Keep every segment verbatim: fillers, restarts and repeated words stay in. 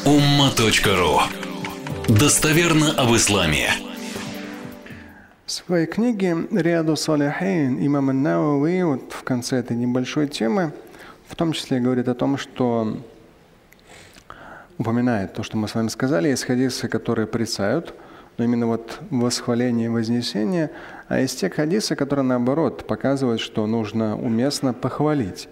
умма точка ру. Достоверно об исламе. В своей книге «Риаду Салихин» имам ан-Навави вот в конце этой небольшой темы в том числе говорит о том, что упоминает то, что мы с вами сказали, есть хадисы, которые порицают, но именно вот восхваление и вознесение, а есть те хадисы, которые наоборот показывают, что нужно уместно похвалить.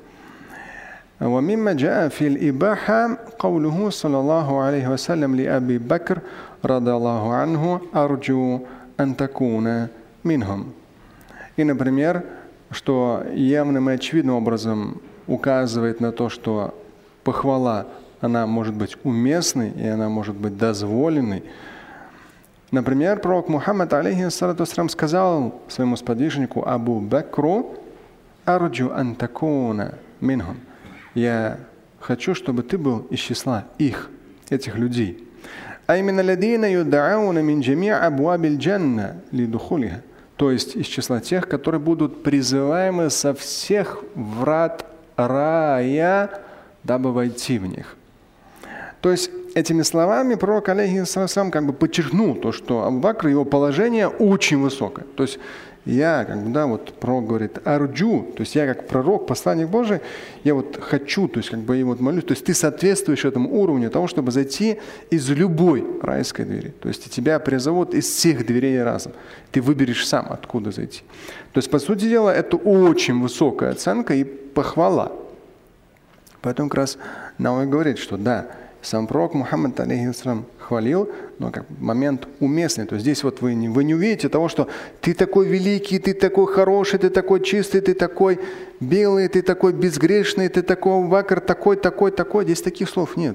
ومما جاء في الإباحة قوله صلى الله عليه وسلم لأبي بكر رضي الله عنه أرجو أن تكون منهم. И, например, что явным и очевидным образом указывает на то, что похвала, она может быть уместной и она может быть дозволенной. Например, пророк Мухаммад, алейхиссалату вассалям, сказал своему сподвижнику Абу Бакру: «Арджу ан такуна минхум». Я хочу, чтобы ты был из числа их, этих людей. А именно ладина юдауна мин джами' абвабиль джанна лидухулиха. То есть из числа тех, которые будут призываемы со всех врат рая, дабы войти в них. То есть этими словами пророк, алейхиссалам, как бы подчеркнул то, что Абу Бакр, его положение очень высокое. То есть я, как бы, да, вот пророк говорит, арджу, то есть я как пророк, посланник Божий, я вот хочу, то есть как бы и вот молюсь, то есть ты соответствуешь этому уровню того, чтобы зайти из любой райской двери. То есть тебя призовут из всех дверей разом. Ты выберешь сам, откуда зайти. То есть, по сути дела, это очень высокая оценка и похвала. Поэтому как раз Навави говорит, что да, сам пророк Мухаммад, алейхиссалам, хвалил, но как момент уместный. То есть здесь вот вы не, вы не увидите того, что ты такой великий, ты такой хороший, ты такой чистый, ты такой белый, ты такой безгрешный, ты такой Абу Бакр, такой, такой, такой. Здесь таких слов нет.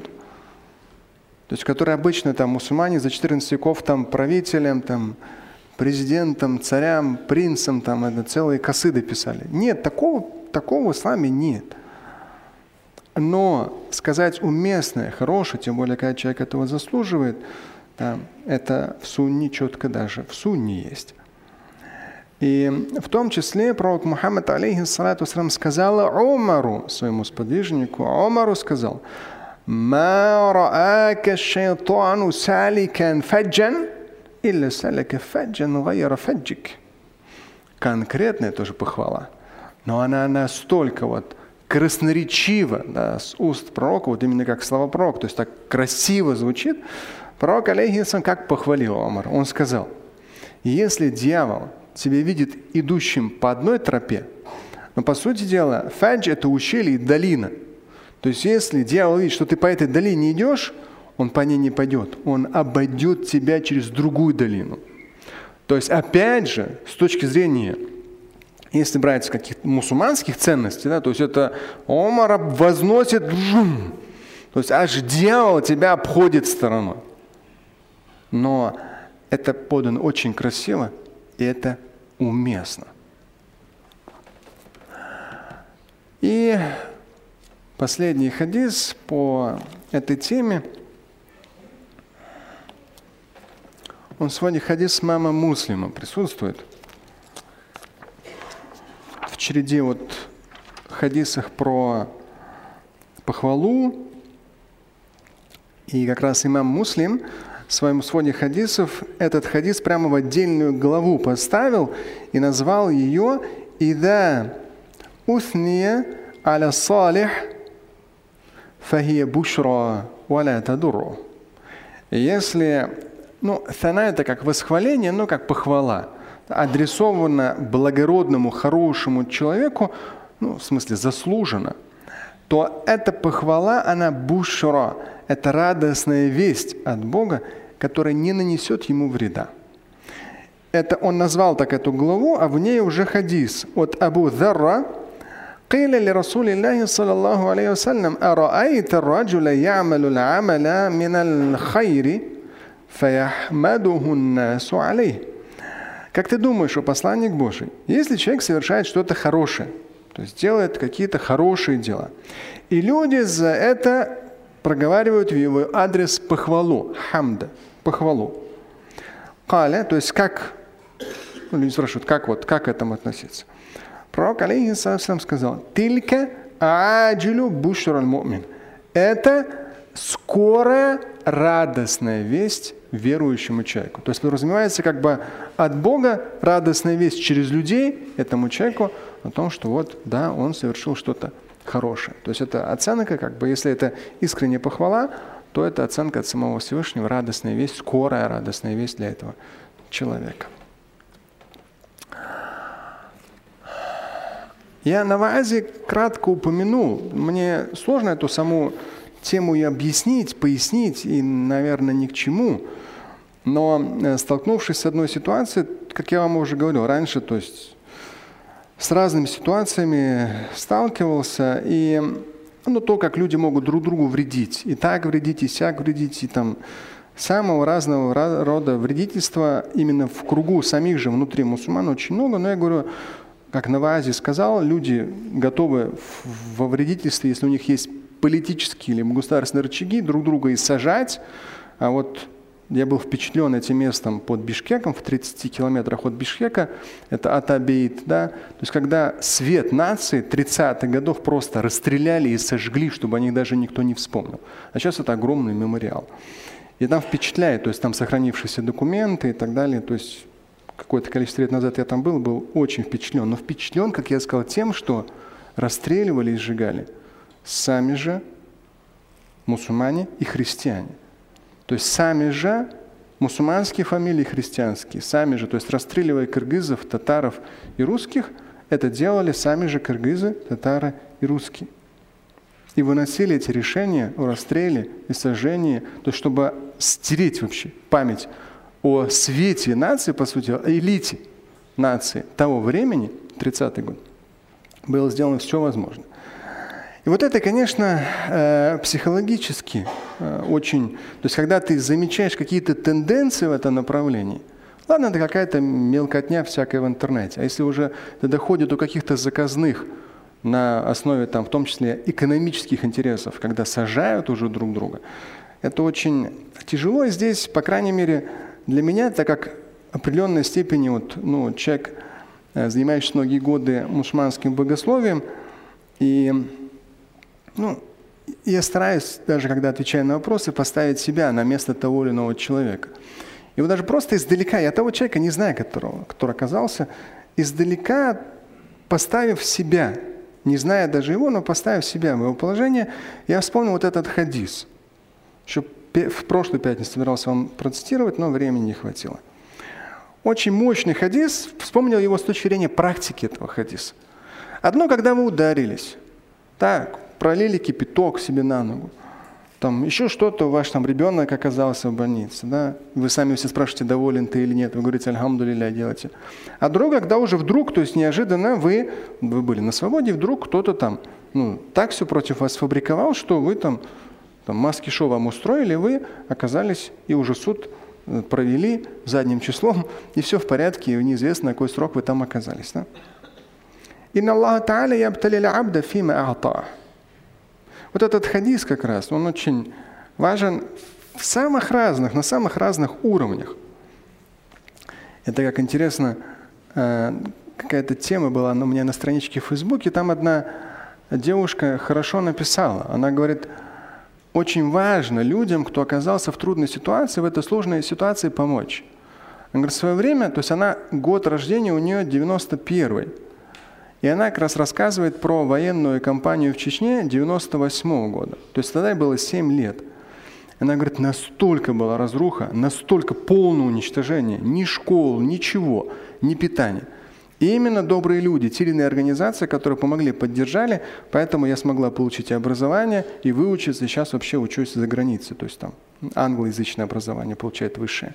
То есть, которые обычно там мусульмане за четырнадцать веков там правителям, там президентам, царям, принцам там это целые касиды писали. Нет, такого, такого в исламе нет. Но сказать уместное, хорошее, тем более, когда человек этого заслуживает, да, это в сунне четко даже в сунне есть. И в том числе пророк Мухаммад, алейхиссалату вассалям, сказал Умару, своему сподвижнику, Умару сказал: «Ма ра'ака шайтану саликан фаджан, илля салика фаджан гайра фаджик». Конкретная тоже похвала, но она настолько вот красноречиво, да, с уст пророка, вот именно как слова пророка, то есть так красиво звучит. Пророк, алейхиссалам, как похвалил Омар. Он сказал: если дьявол тебя видит идущим по одной тропе, но по сути дела фадж — это ущелье и долина. То есть если дьявол видит, что ты по этой долине идешь, он по ней не пойдет, он обойдет тебя через другую долину. То есть опять же, с точки зрения, если брать с каких-то мусульманских ценностей, да, то есть это Омар возносит, то есть аж дьявол тебя обходит стороной. Но это подано очень красиво, и это уместно. И последний хадис по этой теме. Он сегодня хадис имама Муслима присутствует. В череде вот хадисах про похвалу, и как раз имам Муслим в своем своде хадисов этот хадис прямо в отдельную главу поставил и назвал ее «Ида усния аля салих фахия бушра валя тадуру». Если, ну, сана — это как восхваление, но как похвала, адресовано благородному, хорошему человеку, ну, в смысле заслуженно, то эта похвала, она бушра, это радостная весть от Бога, которая не нанесет ему вреда. Это он назвал так эту главу, а в ней уже хадис от Абу Зарра. قيل لرسول الله صلى الله عليه وسلم أرأيت الرجل يعمل العمل من الخير فيحمده الناس عليه. Как ты думаешь, о посланник Божий, если человек совершает что-то хорошее, то есть делает какие-то хорошие дела, и люди за это проговаривают в его адрес похвалу, хамда, похвалу. Каля, то есть как, ну, люди спрашивают, как вот, как к этому относиться? Пророк, алейхиссалам, сказал: «Тилька аджилу бушрал му'мин». Это скорая радостная весть верующему человеку. То есть подразумевается как бы от Бога радостная весть через людей этому человеку о том, что вот, да, он совершил что-то хорошее. То есть это оценка, как бы, если это искренняя похвала, то это оценка от самого Всевышнего, радостная весть, скорая радостная весть для этого человека. Я на ваазе кратко упомянул, мне сложно эту саму тему и объяснить, пояснить, и, наверное, ни к чему, но столкнувшись с одной ситуацией, как я вам уже говорил раньше, то есть с разными ситуациями сталкивался, и ну, то, как люди могут друг другу вредить, и так вредить, и сяк вредить, и там самого разного рода вредительства именно в кругу самих же внутри мусульман очень много, но я говорю, как на ваазе сказал, люди готовы во вредительстве, если у них есть политические или государственные рычаги, друг друга и сажать. А вот я был впечатлен этим местом под Бишкеком, в тридцати километрах от Бишкека, это Атабейт, да, то есть когда свет нации тридцатых годов просто расстреляли и сожгли, чтобы о них даже никто не вспомнил. А сейчас это огромный мемориал. И там впечатляет, то есть там сохранившиеся документы и так далее, то есть какое-то количество лет назад я там был, был очень впечатлен. Но впечатлен, как я сказал, тем, что расстреливали и сжигали сами же мусульмане и христиане. То есть сами же мусульманские фамилии христианские, сами же, то есть расстреливая кыргызов, татаров и русских, это делали сами же кыргызы, татары и русские. И выносили эти решения о расстреле и сожжении, то есть чтобы стереть вообще память о свете нации, по сути, о элите нации того времени, тридцатый год, было сделано все возможное. И вот это, конечно, психологически очень... То есть, когда ты замечаешь какие-то тенденции в этом направлении, ладно, это какая-то мелкотня всякая в интернете, а если уже это доходит до каких-то заказных на основе, там, в том числе, экономических интересов, когда сажают уже друг друга, это очень тяжело. И здесь, по крайней мере, для меня, так как в определенной степени вот, ну, человек, занимающийся многие годы мусульманским богословием, и ну, я стараюсь, даже когда отвечаю на вопросы, поставить себя на место того или иного человека. И вот даже просто издалека, я того человека не знаю, которого, который оказался, издалека поставив себя, не зная даже его, но поставив себя в его положение, я вспомнил вот этот хадис. Еще в прошлую пятницу собирался вам процитировать, но времени не хватило. Очень мощный хадис, вспомнил его с точки зрения практики этого хадиса. Одно, когда вы ударились, так, пролили кипяток себе на ногу, там еще что-то, ваш там ребенок оказался в больнице, да, вы сами все спрашиваете, доволен ты или нет, вы говорите, альхамдулилля, делайте. А другое, когда уже вдруг, то есть неожиданно вы, вы были на свободе, вдруг кто-то там, ну, так все против вас фабриковал, что вы там, там маски-шоу вам устроили, вы оказались, и уже суд провели задним числом, и все в порядке, и неизвестно, на какой срок вы там оказались. Да? «Инна Аллаха та'аля ябталил абда фима а'та». Вот этот хадис как раз, он очень важен в самых разных, на самых разных уровнях. Это, как интересно, какая-то тема была у меня на страничке в Фейсбуке, там одна девушка хорошо написала. Она говорит, очень важно людям, кто оказался в трудной ситуации, в этой сложной ситуации помочь. Она говорит, в свое время, то есть она, год рождения у нее девяносто первый. И она как раз рассказывает про военную кампанию в Чечне девяносто восьмого года. То есть тогда ей было семь лет. Она говорит, настолько была разруха, настолько полное уничтожение, ни школ, ничего, ни питания. И именно добрые люди, те или иные организации, которые помогли, поддержали, поэтому я смогла получить и образование, и выучиться, и сейчас вообще учусь за границей. То есть там англоязычное образование получает высшее.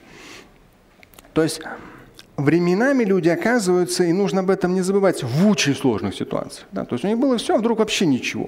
То есть временами люди оказываются, и нужно об этом не забывать, в очень сложных ситуациях. Да? То есть у них было все, а вдруг вообще ничего.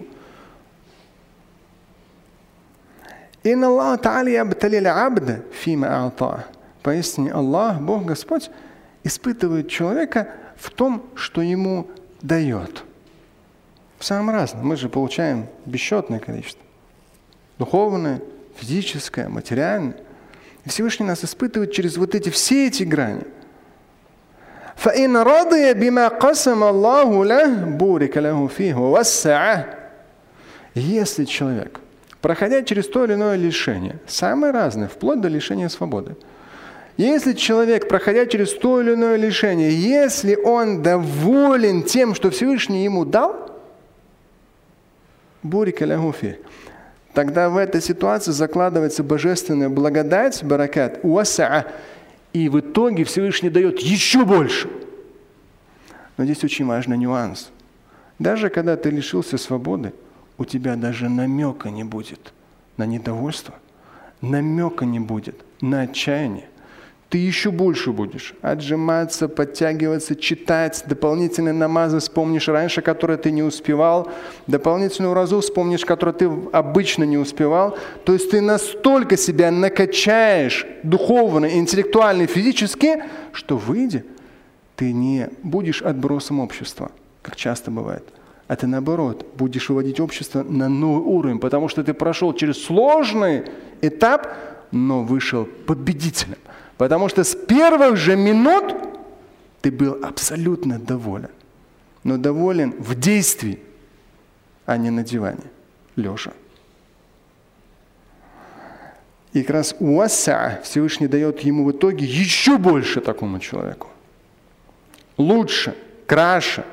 «Инна Аллах та'аля ябталил абда фима а'та». Поистине Аллах, Бог, Господь, испытывает человека в том, что ему дает. В самом разном. Мы же получаем бесчетное количество. Духовное, физическое, материальное. И Всевышний нас испытывает через вот эти, все эти грани. فَإِنْ رَضِيَ بِمَا قَسَمَ اللَّهُ لَهُ بُورِكَ لَهُ فِيهِ وَوَسَّعَهُ. Если человек проходя через то или иное лишение, самые разные, вплоть до лишения свободы. Если человек, проходя через то или иное лишение, если он доволен тем, что Всевышний ему дал, бурика лаху фи, тогда в этой ситуации закладывается божественная благодать, баракат, уасаа, и в итоге Всевышний дает еще больше. Но здесь очень важный нюанс. Даже когда ты лишился свободы, у тебя даже намека не будет на недовольство, намека не будет на отчаяние. Ты еще больше будешь отжиматься, подтягиваться, читать, дополнительные намазы вспомнишь раньше, которые ты не успевал, дополнительную разу вспомнишь, которую ты обычно не успевал. То есть ты настолько себя накачаешь духовно, интеллектуально, физически, что выйдя, ты не будешь отбросом общества, как часто бывает, а ты наоборот будешь выводить общество на новый уровень, потому что ты прошел через сложный этап, но вышел победителем. Потому что с первых же минут ты был абсолютно доволен. Но доволен в действии, а не на диване, лежа. И как раз уаса Всевышний дает ему в итоге еще больше такому человеку. Лучше, краше.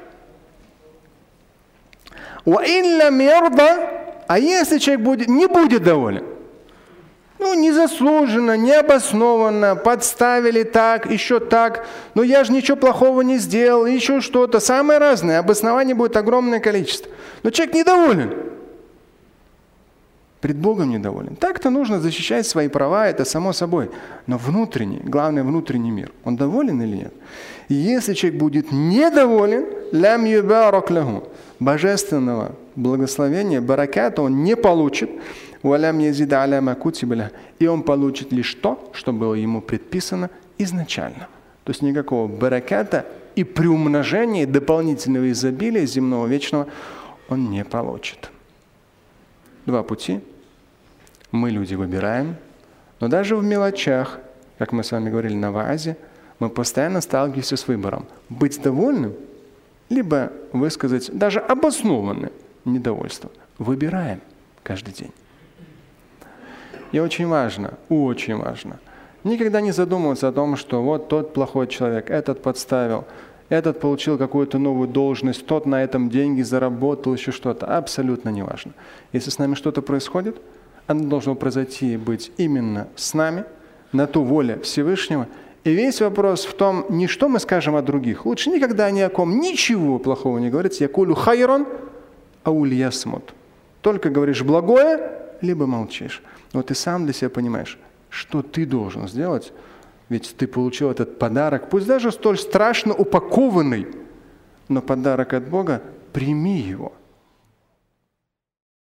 А если человек будет, не будет доволен, ну, незаслуженно, необоснованно, подставили так, еще так, но я же ничего плохого не сделал, еще что-то, самое разное, обоснований будет огромное количество. Но человек недоволен, пред Богом недоволен. Так-то нужно защищать свои права, это само собой, но внутренний, главное внутренний мир, он доволен или нет? И если человек будет недоволен, лям юбарак лаху, божественного благословения, бараката он не получит, и он получит лишь то, что было ему предписано изначально. То есть никакого бараката и приумножения, дополнительного изобилия земного вечного он не получит. Два пути. Мы, люди, выбираем, но даже в мелочах, как мы с вами говорили на ваазе, мы постоянно сталкиваемся с выбором. Быть довольным, либо высказать даже обоснованное недовольство. Выбираем каждый день. И очень важно, очень важно, никогда не задумываться о том, что вот тот плохой человек, этот подставил, этот получил какую-то новую должность, тот на этом деньги заработал, еще что-то. Абсолютно не важно. Если с нами что-то происходит, оно должно произойти и быть именно с нами, на ту волю Всевышнего. И весь вопрос в том, не что мы скажем о других. Лучше никогда ни о ком ничего плохого не говорить. Якулю хайрон ауль ясмут. Только говоришь благое, либо молчишь. Но ты сам для себя понимаешь, что ты должен сделать, ведь ты получил этот подарок, пусть даже столь страшно упакованный, но подарок от Бога, прими его.